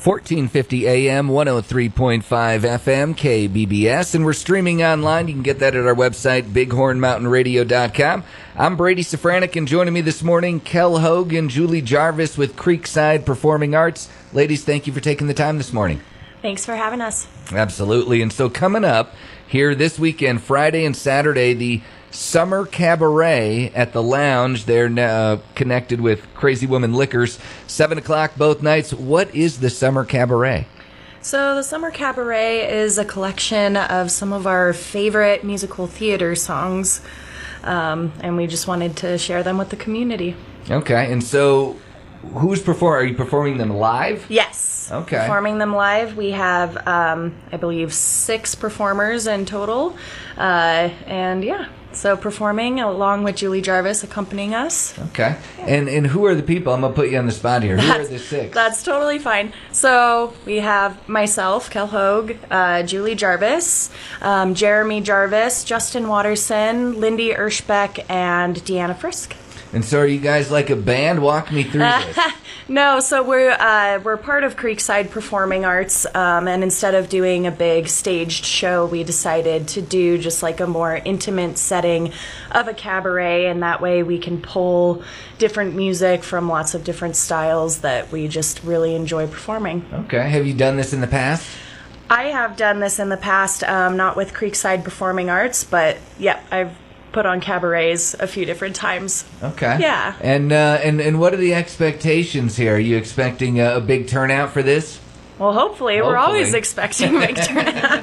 1450 AM, 103.5 FM, KBBS, and we're streaming online. You can get that at our website, bighornmountainradio.com. I'm Brady Safranek, and joining me this morning, Kel Hogue and Julie Jarvis with Creekside Performing Arts. Ladies, thank you for taking the time this morning. Thanks for having us. Absolutely. And so coming up here this weekend, Friday and Saturday, the Summer Cabaret at the Lounge. They're connected with Crazy Woman Liquors. 7 o'clock both nights. What is the Summer Cabaret? So the Summer Cabaret is a collection of some of our favorite musical theater songs, and we just wanted to share them with the community. Okay, and so who's performing? Are you performing them live? Yes. Okay. Performing them live. We have, I believe, 6 performers in total, and yeah. So performing along with Julie Jarvis accompanying us. Okay. And who are the people? I'm going to put you on the spot here. Who are the 6? That's totally fine. So we have myself, Kel Hogue, Julie Jarvis, Jeremy Jarvis, Justin Watterson, Lindy Ershbeck, and Deanna Frisk. And so are you guys like a band? Walk me through this. No, so we're part of Creekside Performing Arts, and instead of doing a big staged show, we decided to do just like a more intimate setting of a cabaret, and that way we can pull different music from lots of different styles that we just really enjoy performing. Okay. Have you done this in the past? I have done this in the past, not with Creekside Performing Arts, but yeah, I've put on cabarets a few different times. Okay. Yeah. And what are the expectations here? Are you expecting a big turnout for this? Well, hopefully. We're always expecting a big turnout.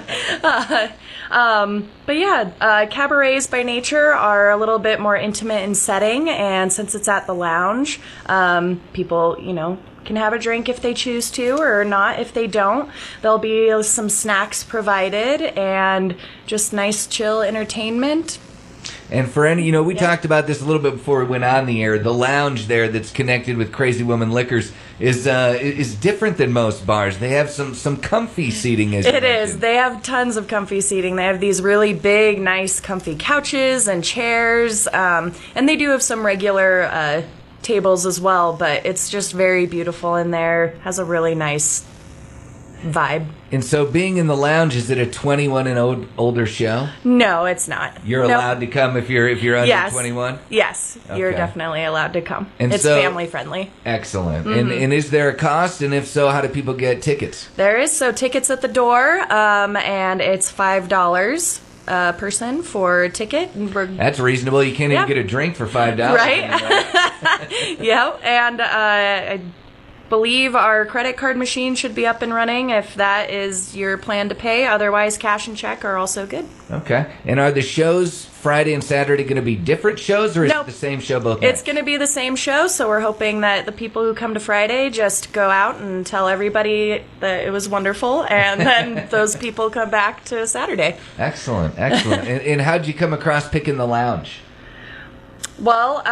But yeah, cabarets by nature are a little bit more intimate in setting, and since it's at the Lounge, people, can have a drink if they choose to, or not if they don't. There'll be some snacks provided and just nice, chill entertainment. And for any, we talked about this a little bit before we went on the air. The lounge there that's connected with Crazy Woman Liquors is different than most bars. They have some comfy seating, as you mentioned. It is. They have tons of comfy seating. They have these really big, nice, comfy couches and chairs, and they do have some regular tables as well. But it's just very beautiful in there. Has a really nice vibe. And so being in the lounge, is it a 21 and older show? No, it's not. You're allowed to come if you're under 21? Yes, okay. You're definitely allowed to come. And it's family friendly. Excellent. Mm-hmm. And is there a cost? And if so, how do people get tickets? There is. So tickets at the door, and it's $5 a person for a ticket. That's reasonable. You can't even get a drink for $5. Right? Yeah, and I believe our credit card machine should be up and running if that is your plan to pay. Otherwise, cash and check are also good. Okay. And are the shows Friday and Saturday going to be different shows, or is it the same show both nights? It's going to be the same show, so we're hoping that the people who come to Friday just go out and tell everybody that it was wonderful, and then those people come back to Saturday. Excellent. And how'd you come across picking the lounge? Well,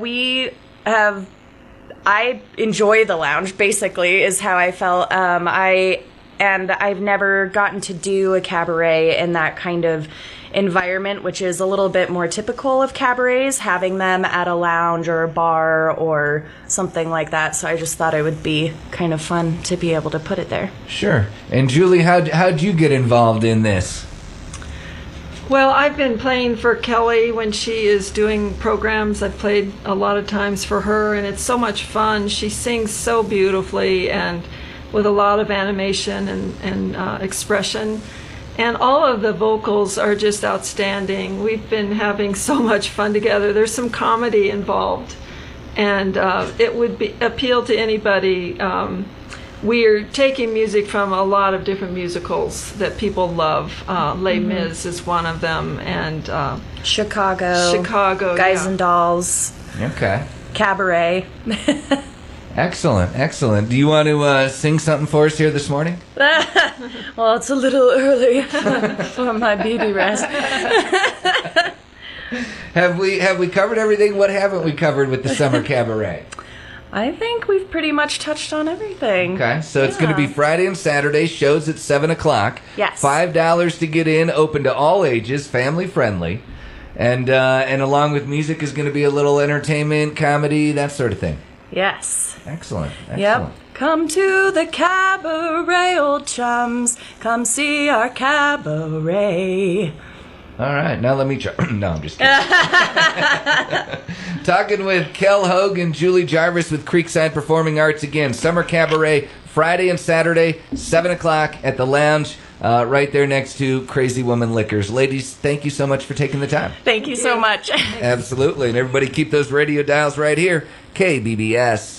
I enjoy the lounge, basically, is how I felt. I've never gotten to do a cabaret in that kind of environment, which is a little bit more typical of cabarets, having them at a lounge or a bar or something like that. So I just thought it would be kind of fun to be able to put it there. Sure. And Julie, how'd you get involved in this? Well, I've been playing for Kelly when she is doing programs. I've played a lot of times for her, and it's so much fun. She sings so beautifully and with a lot of animation and expression. And all of the vocals are just outstanding. We've been having so much fun together. There's some comedy involved, and it would appeal to anybody. We're taking music from a lot of different musicals that people love. Les Mis is one of them, and Chicago, Guys and Dolls. Okay. Cabaret. Excellent. Do you want to sing something for us here this morning? Well, it's a little early for my baby rest. Have we covered everything? What haven't we covered with the Summer Cabaret? I think we've pretty much touched on everything. Okay, so it's going to be Friday and Saturday, shows at 7 o'clock. Yes. $5 to get in, open to all ages, family friendly. And along with music is going to be a little entertainment, comedy, that sort of thing. Yes. Excellent. Yep. Come to the cabaret, old chums. Come see our cabaret. All right, now let me try. No, I'm just kidding. Talking with Kel Hogue and Julie Jarvis with Creekside Performing Arts again. Summer Cabaret, Friday and Saturday, 7 o'clock at the Lounge, right there next to Crazy Woman Liquors. Ladies, thank you so much for taking the time. Thank you so much. Absolutely. And everybody keep those radio dials right here. KBBS.